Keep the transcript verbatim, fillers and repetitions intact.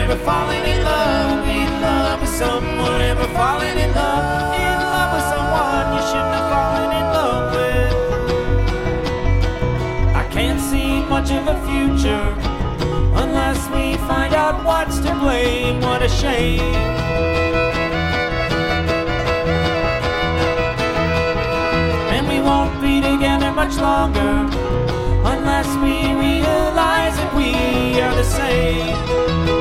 ever falling in love, in love with someone, ever falling in love, in love with someone you shouldn't have fallen in love with. I can't see much of a future unless we find out what's to blame. What a shame. And we won't be together much longer unless we realize that we are the same.